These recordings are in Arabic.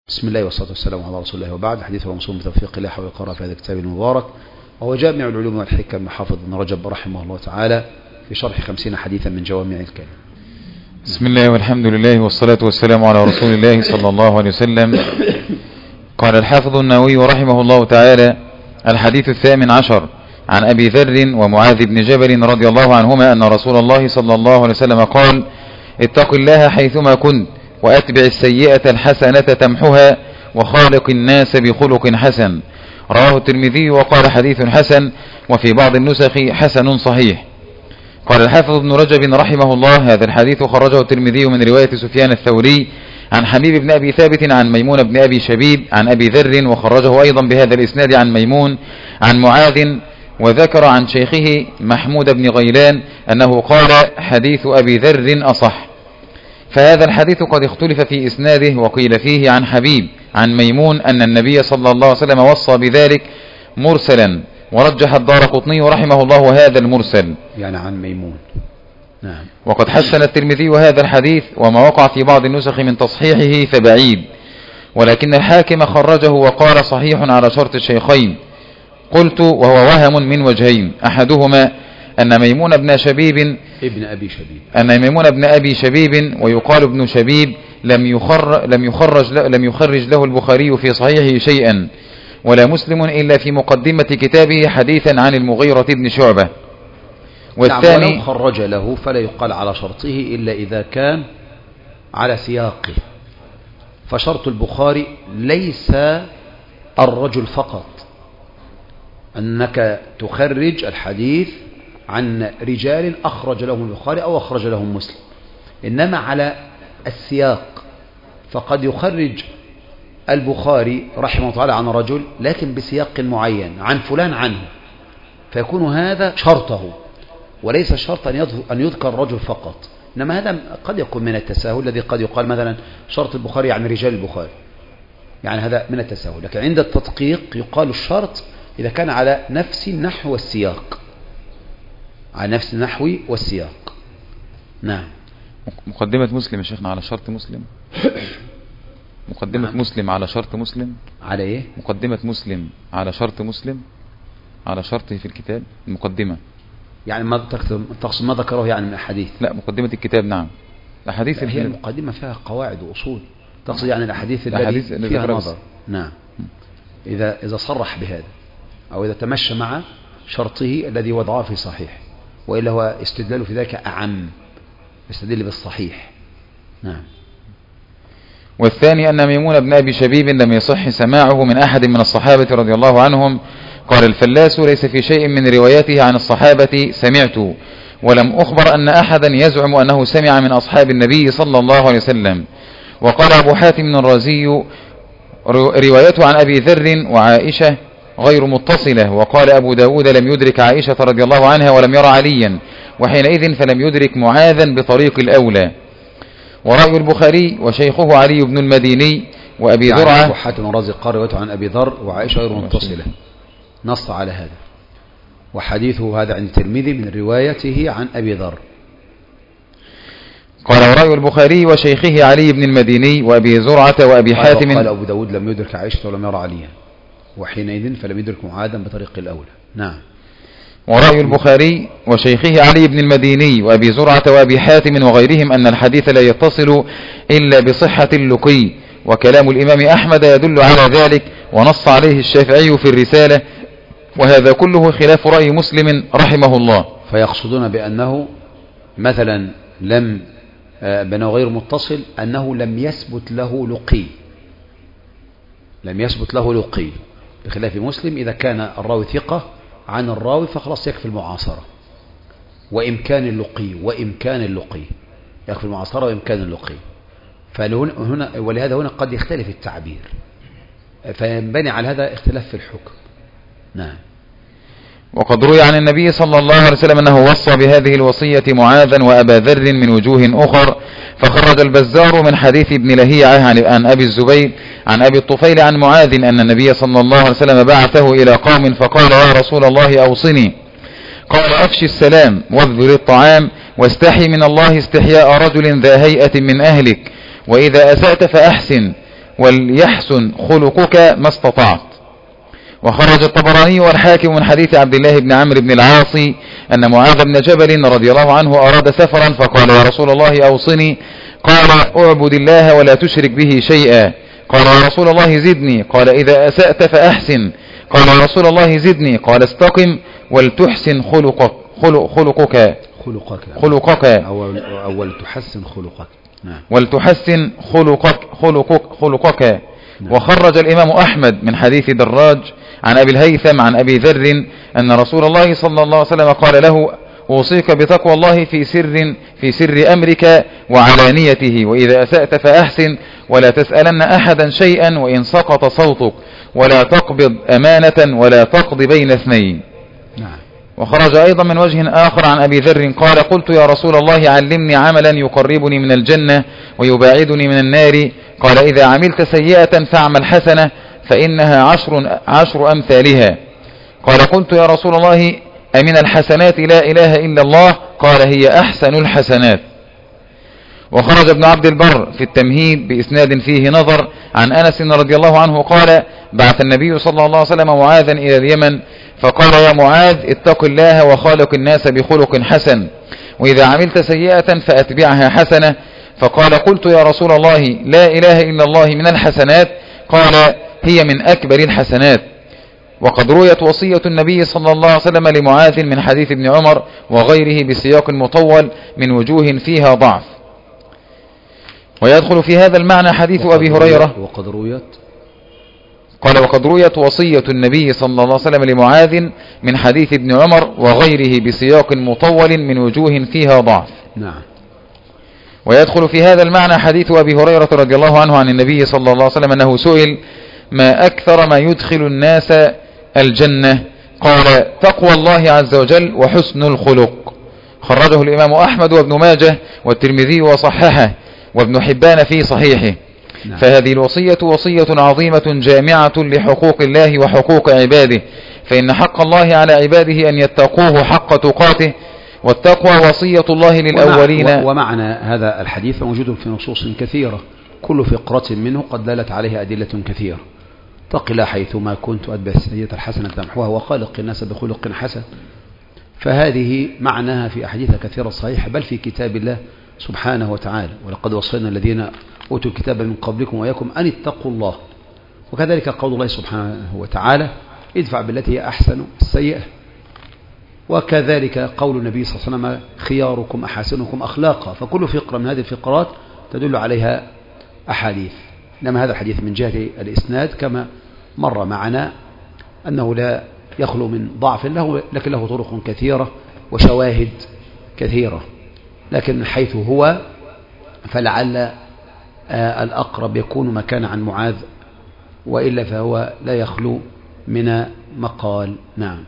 بسم الله والصلاة والسلام على رسول الله، وبعد. حديث ومصوم بتوفيق الله والقراءة في هذا الكتاب المبارك، وهو جامع العلوم والحكم محافظ بن رجب رحمه الله تعالى في شرح 50 حديثا من جوامع الكلم. بسم الله والحمد لله والصلاة والسلام على رسول الله صلى الله عليه وسلم. قال الحافظ النووي رحمه الله تعالى: الحديث 18 عن أبي ذر ومعاذ بن جبل رضي الله عنهما أن رسول الله صلى الله عليه وسلم قال: اتق الله حيثما كنت، وأتبع السيئة الحسنة تمحها، وخالق الناس بخلق حسن. رواه الترمذي وقال حديث حسن، وفي بعض النسخ حسن صحيح. قال الحافظ ابن رجب رحمه الله: هذا الحديث خرجه الترمذي من رواية سفيان الثوري عن حبيب بن أبي ثابت عن ميمون بن أبي شبيب عن أبي ذر، وخرجه أيضا بهذا الإسناد عن ميمون عن معاذ، وذكر عن شيخه محمود بن غيلان أنه قال: حديث أبي ذر أصح. فهذا الحديث قد اختلف في إسناده، وقيل فيه عن حبيب عن ميمون أن النبي صلى الله عليه وسلم وصى بذلك مرسلا، ورجح الدارقطني رحمه الله هذا المرسل، يعني عن ميمون. نعم. وقد حسن الترمذي هذا الحديث، وما وقع في بعض النسخ من تصحيحه فبعيد، ولكن الحاكم خرجه وقال صحيح على شرط الشيخين. قلت: وهو وهم من وجهين، أحدهما أن ميمون بن شبيب ابن أبي شبيب ويقال ابن شبيب لم يخرج له البخاري في صحيحه شيئا، ولا مسلم إلا في مقدمة كتابه حديثا عن المغيرة بن شعبة. والثاني ولو خرج له فلا يقال على شرطه إلا إذا كان على سياقه، فشرط البخاري ليس الرجل فقط، أنك تخرج الحديث عن رجال أخرج لهم البخاري أو أخرج لهم مسلم، إنما على السياق. فقد يخرج البخاري رحمه الله تعالى عن رجل لكن بسياق معين، عن فلان عنه، فيكون هذا شرطه، وليس الشرط أن يذكر رجل فقط. إنما هذا قد يكون من التساهل، الذي قد يقال مثلا شرط البخاري عن رجال البخاري، يعني هذا من التساهل. لكن عند التدقيق يقال الشرط إذا كان على نفس النحو والسياق، على نفس النحو والسياق. نعم. مقدمة مسلم يا شيخنا على شرط مسلم. مقدمة نعم. مسلم على شرط مسلم. على ايه؟ مقدمة مسلم على شرط مسلم، على شرطه في الكتاب. المقدمة يعني ما تقصد ما ذكره يعني من الأحاديث؟ لا، مقدمة الكتاب. نعم. الأحاديث هي المقدمة فيها قواعد وأصول، تقصد يعني الأحاديث التي فيها نظر. نعم. إذا صرح بهذا أو إذا تمشى مع شرطه الذي وضعه في صحيح، وإلا هو استدلال في ذلك أعم، يستدل بالصحيح. نعم. والثاني أن ميمون بن أبي شبيب لم يصح سماعه من أحد من الصحابة رضي الله عنهم. قال الفلاس: ليس في شيء من روايته عن الصحابة سمعت، ولم أخبر أن أحدا يزعم أنه سمع من أصحاب النبي صلى الله عليه وسلم. وقال أبو حاتم الرازي: روايته عن أبي ذر وعائشة غير متصلة. وقال أبو داود: لم يدرك عائشة رضي الله عنها ولم يرى عليا، وحينئذ فلم يدرك معاذا بطريق الأولى. ورأي البخاري وشيخه علي بن المديني وأبي زرعة. يعني أبو حاتم الرازي قال روايته عن أبي ذر وعائشة غير متصلة، نص على هذا، وحديثه هذا عند الترمذي من روايته عن أبي ذر. قال: ورأي البخاري وشيخه علي بن المديني وأبي زرعة وأبي حاتم. قال أبو داود: لم يدرك عائشة ولم يرى عليا، وحينئذ فلم يدرك معاذا بطريق الأولى. نعم. ورأي البخاري وشيخه علي بن المديني وأبي زرعة وأبي حاتم وغيرهم أن الحديث لا يتصل إلا بصحة اللقي، وكلام الإمام أحمد يدل على ذلك، ونص عليه الشافعي في الرسالة، وهذا كله خلاف رأي مسلم رحمه الله. فيقصدون بأنه مثلا بأنه غير متصل، أنه لم يثبت له لقي، بخلاف مسلم إذا كان الراوي ثقة عن الراوي فخلاص يكفي المعاصرة وإمكان اللقي، يكفي المعاصرة وإمكان اللقي. ولهذا هنا قد يختلف التعبير، فينبني على هذا اختلاف في الحكم. نعم. وقد روي عن النبي صلى الله عليه وسلم أنه وصى بهذه الوصية معاذا وأبا ذر من وجوه أخر. فخرج البزار من حديث ابن لهيعة عن أبي الزبير عن أبي الطفيل عن معاذ أن النبي صلى الله عليه وسلم بعثه إلى قوم فقال: يا رسول الله أوصني. قال: أفشي السلام واذبر الطعام واستحي من الله استحياء رجل ذا هيئة من أهلك، وإذا أسأت فأحسن، وليحسن خلقك ما استطعت. وخرج الطبراني والحاكم من حديث عبد الله بن عمرو بن العاص أن معاذ بن جبل رضي الله عنه أراد سفرا فقال يا رسول الله أوصني، قال اعبد الله ولا تشرك به شيئا. قال يا رسول الله زدني، قال إذا أسأت فأحسن. قال يا رسول الله زدني، قال استقم ولتحسن خلقك أو تحسن خلقك. نعم. ولتحسن خلقك. نعم. وخرج الإمام أحمد من حديث دراج عن أبي الهيثم عن أبي ذر أن رسول الله صلى الله عليه وسلم قال له أوصيك بتقوى الله في سر أمرك وعلانيته، وإذا أسأت فأحسن، ولا تسألن أحدا شيئا وإن سقط صوتك، ولا تقبض أمانة ولا تقضي بين اثنين. نعم. وخرج أيضا من وجه آخر عن أبي ذر قال قلت يا رسول الله علمني عملا يقربني من الجنة ويباعدني من النار. قال إذا عملت سيئة فاعمل حسنة فإنها عشر أمثالها. قال قلت يا رسول الله أمن الحسنات لا إله إلا الله؟ قال هي أحسن الحسنات. وخرج ابن عبد البر في التمهيد بإسناد فيه نظر عن أنس رضي الله عنه قال بعث النبي صلى الله عليه وسلم معاذا إلى اليمن فقال يا معاذ اتق الله وخالق الناس بخلق حسن، وإذا عملت سيئة فأتبعها حسنة. فقال قلت يا رسول الله لا إله إلا الله من الحسنات؟ قال هي من أكبر الحسنات. وقد رويت وصية النبي صلى الله عليه وسلم لمعاذ من حديث ابن عمر وغيره بسياق مطول من وجوه فيها ضعف. ويدخل في هذا المعنى حديث أبي هريرة. وقد رويت وصية النبي صلى الله عليه وسلم لمعاذ من حديث ابن عمر وغيره بسياق مطول من وجوه فيها ضعف. نعم. ويدخل في هذا المعنى حديث أبي هريرة رضي الله عنه عن النبي صلى الله عليه وسلم أنه سئل ما أكثر ما يدخل الناس الجنة؟ قال تقوى الله عز وجل وحسن الخلق. خرجه الإمام أحمد وابن ماجه والترمذي وصححه وابن حبان في صحيحه. نعم. فهذه الوصية وصية عظيمة جامعة لحقوق الله وحقوق عباده، فإن حق الله على عباده أن يتقوه حق تقاته، والتقوى وصية الله للأولين. ومعنى هذا الحديث موجود في نصوص كثيرة كل فقرة منه قد دلت عليه أدلة كثيرة. اتق الله حيثما كنت وأتبع السيئة الحسنة تمحوها وخالق الناس بخلق حسن. فهذه معناها في أحاديث كثيرة صحيحة بل في كتاب الله سبحانه وتعالى، ولقد وصينا الذين أوتوا الكتاب من قبلكم وإياكم أن اتقوا الله. وكذلك قول الله سبحانه وتعالى ادفع بالتي هي أحسن السيئة. وكذلك قول النبي صلى الله عليه وسلم خياركم أحسنكم أخلاقا. فكل فقرة من هذه الفقرات تدل عليها أحاديث. إنما هذا الحديث من جهة الإسناد كما مر معنا أنه لا يخلو من ضعف له، لكن له طرق كثيرة وشواهد كثيرة. لكن من حيث هو فلعل الأقرب يكون مكان عن معاذ، وإلا فهو لا يخلو من مقال. نعم.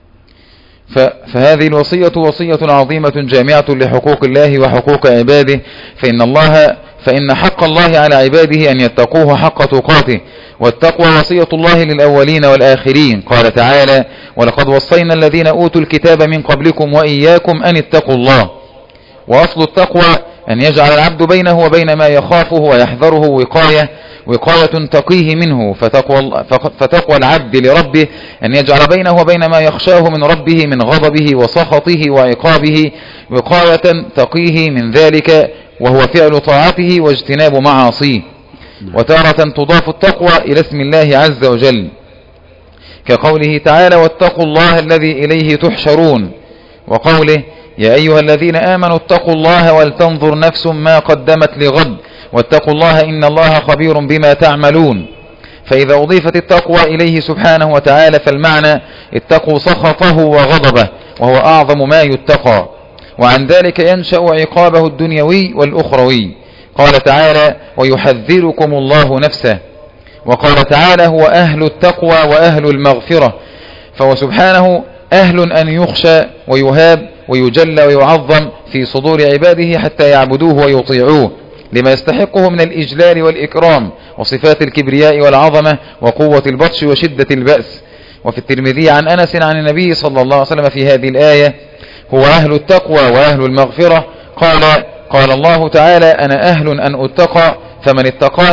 فهذه الوصية وصية عظيمة جامعة لحقوق الله وحقوق عباده، فإن حق الله على عباده أن يتقوه حق تقاته، والتقوى وصية الله للأولين والآخرين. قال تعالى ولقد وصينا الذين أوتوا الكتاب من قبلكم وإياكم أن اتقوا الله. وأصل التقوى أن يجعل العبد بينه وبين ما يخافه ويحذره وقاية تقيه منه. فتقوى العبد لربه أن يجعل بينه وبين ما يخشاه من ربه من غضبه وسخطه وعقابه وقاية تقيه من ذلك، وهو فعل طاعته واجتناب معاصيه. وتارة تضاف التقوى إلى اسم الله عز وجل كقوله تعالى واتقوا الله الذي إليه تحشرون، وقوله يا أيها الذين آمنوا اتقوا الله ولتنظر نفس ما قدمت لغد واتقوا الله إن الله خبير بما تعملون. فإذا أضيفت التقوى إليه سبحانه وتعالى فالمعنى اتقوا سخطه وغضبه، وهو أعظم ما يتقى، وعن ذلك ينشأ عقابه الدنيوي والأخروي. قال تعالى ويحذركم الله نفسه. وقال تعالى هو أهل التقوى وأهل المغفرة، فهو سبحانه أهل أن يخشى ويهاب ويجل ويعظم في صدور عباده حتى يعبدوه ويطيعوه لما يستحقه من الإجلال والإكرام وصفات الكبرياء والعظمة وقوة البطش وشدة البأس. وفي الترمذي عن أنس عن النبي صلى الله عليه وسلم في هذه الآية هو أهل التقوى وأهل المغفرة. قال الله تعالى أنا أهل أن أتقى فمن اتقاني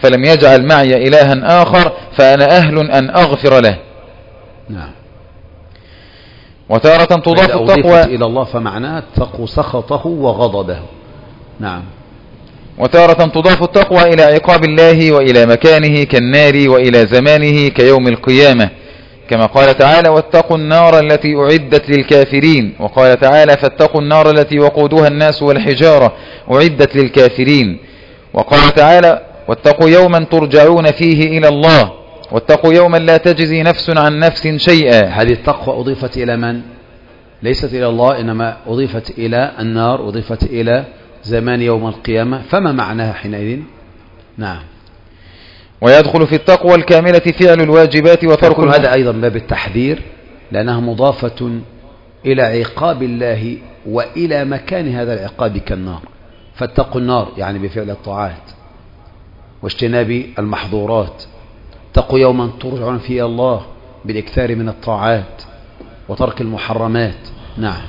فلم يجعل معي إلها آخر فأنا أهل أن أغفر له. نعم. وتارة تضاف التقوى إلى الله فمعناه اتقوا سخطه وغضبه. نعم. وتارة تضاف التقوى إلى عقاب الله وإلى مكانه كالنار وإلى زمانه كيوم القيامة، كما قال تعالى واتقوا النار التي أعدت للكافرين، وقال تعالى فاتقوا النار التي وقودها الناس والحجارة أعدت للكافرين، وقال تعالى واتقوا يوما ترجعون فيه إلى الله، واتقوا يوما لا تجزي نفس عن نفس شيئا. هذه التقوى أضيفت إلى من؟ ليست إلى الله، إنما أضيفت إلى النار، أضيفت إلى زمان يوم القيامة، فما معناها حينئذ؟ نعم. ويدخل في التقوى الكاملة فعل الواجبات وترك هذا أيضا باب التحذير، لأنها مضافة إلى عقاب الله وإلى مكان هذا العقاب كالنار. فاتقوا النار يعني بفعل الطاعات واجتناب المحظورات، اتقوا يوما ترجعون فيه الله بالإكثار من الطاعات وترك المحرمات. نعم.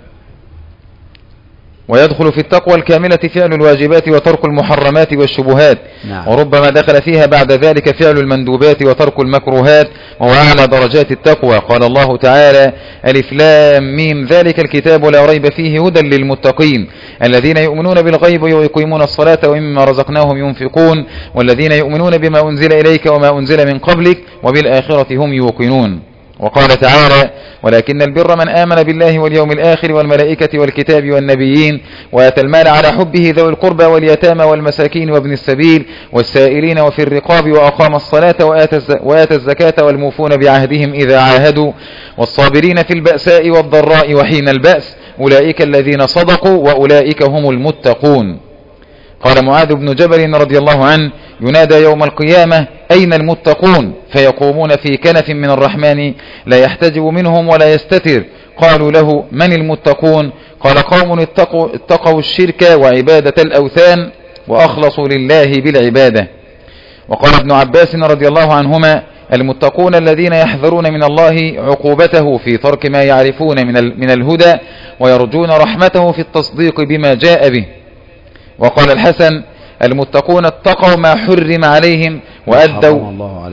ويدخل في التقوى الكاملة فعل الواجبات وترك المحرمات والشبهات. نعم. وربما دخل فيها بعد ذلك فعل المندوبات وترك المكروهات، وهو أعلى درجات التقوى. قال الله تعالى ألف لام ميم ذلك الكتاب لا ريب فيه هدى للمتقين الذين يؤمنون بالغيب ويقيمون الصلاة ومما رزقناهم ينفقون والذين يؤمنون بما أنزل إليك وما أنزل من قبلك وبالآخرة هم يوقنون. وقال تعالى ولكن البر من آمن بالله واليوم الآخر والملائكة والكتاب والنبيين وآتى المال على حبه ذوي القربى واليتامى والمساكين وابن السبيل والسائلين وفي الرقاب وأقام الصلاة وآتى الزكاة والموفون بعهدهم إذا عاهدوا والصابرين في البأساء والضراء وحين البأس أولئك الذين صدقوا وأولئك هم المتقون. قال معاذ بن جبل رضي الله عنه ينادى يوم القيامة أين المتقون؟ فيقومون في كنف من الرحمن لا يحتجب منهم ولا يستتر. قالوا له من المتقون؟ قال قوم اتقوا الشرك وعبادة الأوثان وأخلصوا لله بالعبادة. وقال ابن عباس رضي الله عنهما المتقون الذين يحذرون من الله عقوبته في ترك ما يعرفون من الهدى ويرجون رحمته في التصديق بما جاء به. وقال الحسن المتقون اتقوا ما حرم عليهم وأدوا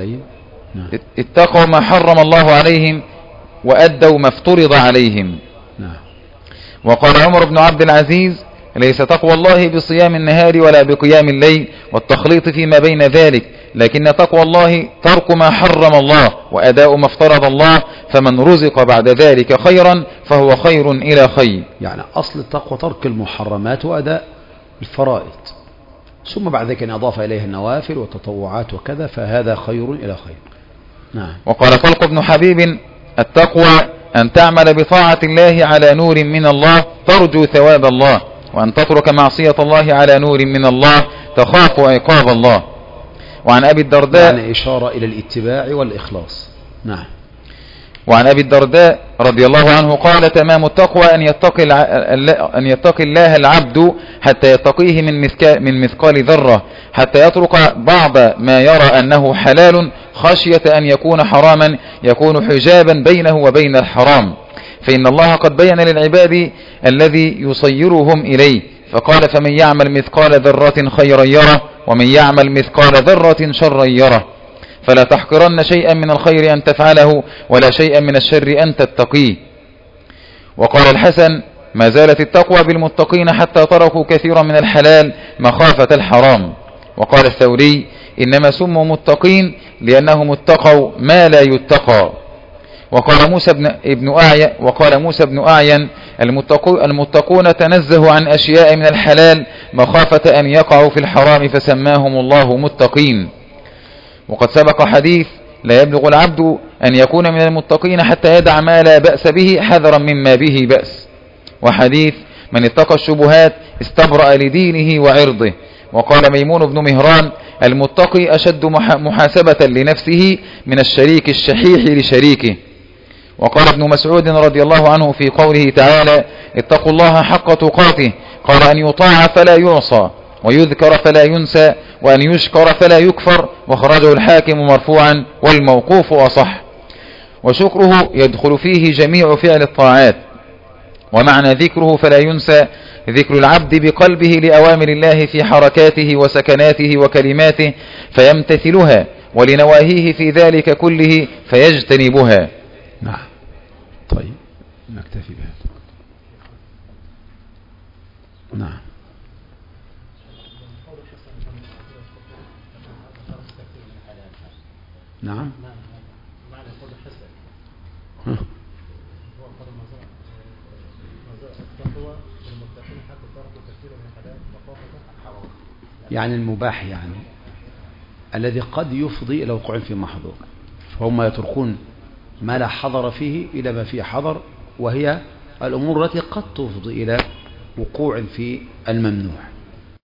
اتقوا ما حرم الله عليهم وأدوا ما افترض عليهم. وقال عمر بن عبد العزيز ليس تقوى الله بصيام النهار ولا بقيام الليل والتخليط فيما بين ذلك، لكن تقوى الله ترك ما حرم الله وأداء ما افترض الله، فمن رزق بعد ذلك خيرا فهو خير إلى خير. يعني أصل التقوى ترك المحرمات وأداء الفرائض، ثم بعد ذلك أضاف إليه النوافل والتطوعات وكذا، فهذا خير إلى خير. نعم. وقال طلق بن حبيب التقوى أن تعمل بطاعة الله على نور من الله ترجو ثواب الله، وأن تترك معصية الله على نور من الله تخاف عقاب الله. وعن أبي الدرداء يعني إشارة إلى الاتباع والإخلاص. نعم. وعن أبي الدرداء رضي الله عنه قال تمام التقوى أن يتقي الله العبد حتى يتقيه من مثقال ذرة، حتى يترك بعض ما يرى أنه حلال خشية أن يكون حراما يكون حجابا بينه وبين الحرام، فإن الله قد بين للعباد الذي يصيرهم إليه، فقال فمن يعمل مثقال ذرة خيرا يره ومن يعمل مثقال ذرة شرا يره، فلا تحقرن شيئا من الخير أن تفعله ولا شيئا من الشر أن تتقيه. وقال الحسن ما زالت التقوى بالمتقين حتى تركوا كثيرا من الحلال مخافة الحرام. وقال الثوري إنما سموا متقين لأنهم اتقوا ما لا يتقى. وقال موسى بن أعين المتقون تنزهوا عن أشياء من الحلال مخافة أن يقعوا في الحرام فسماهم الله متقين. وقد سبق حديث لا يبلغ العبد أن يكون من المتقين حتى يدع ما لا بأس به حذرا مما به بأس، وحديث من اتقى الشبهات استبرأ لدينه وعرضه. وقال ميمون بن مهران المتقي أشد محاسبة لنفسه من الشريك الشحيح لشريكه. وقال ابن مسعود رضي الله عنه في قوله تعالى اتقوا الله حق تقاته قال أن يطاع فلا يعصى ويذكر فلا ينسى وأن يشكر فلا يكفر، وخرجه الحاكم مرفوعا والموقوف أصح. وشكره يدخل فيه جميع فعل الطاعات، ومعنى ذكره فلا ينسى ذكر العبد بقلبه لأوامر الله في حركاته وسكناته وكلماته فيمتثلها، ولنواهيه في ذلك كله فيجتنبها. نعم. طيب نكتفي بهذا. نعم. نعم. يعني المباح، يعني الذي قد يفضي إلى وقوع في محظور، فهم يتركون ما لا حضر فيه إلى ما فيه حضر، وهي الأمور التي قد تفضي إلى وقوع في الممنوع.